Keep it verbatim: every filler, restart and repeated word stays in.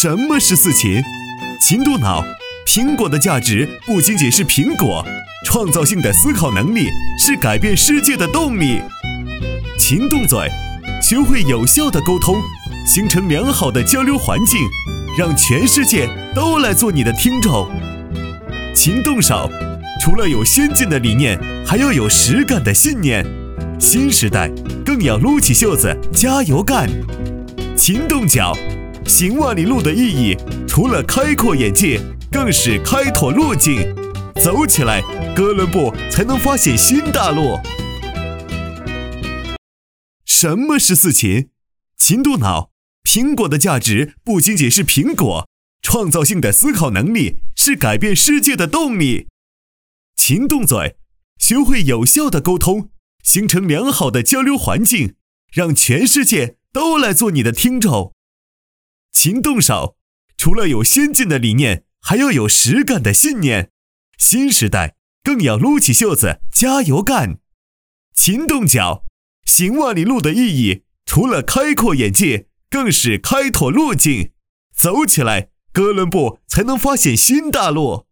什么是四秦？秦动脑，苹果的价值不仅仅是苹果，创造性的思考能力是改变世界的动力。秦动嘴，学会有效的沟通，形成良好的交流环境，让全世界都来做你的听众。秦动手，除了有先进的理念，还要有实干的信念。新时代更要撸起袖子加油干。秦动脚，行万里路的意义，除了开阔眼界，更是开拓路径。走起来，哥伦布才能发现新大陆。什么是四秦？秦动脑，苹果的价值不仅仅是苹果，创造性的思考能力是改变世界的动力。秦动嘴，学会有效的沟通，形成良好的交流环境，让全世界都来做你的听众。秦动手，除了有先进的理念，还要有实干的信念。新时代更要撸起袖子加油干。秦动脚，行万里路的意义，除了开阔眼界，更是开拓路径。走起来，哥伦布才能发现新大陆。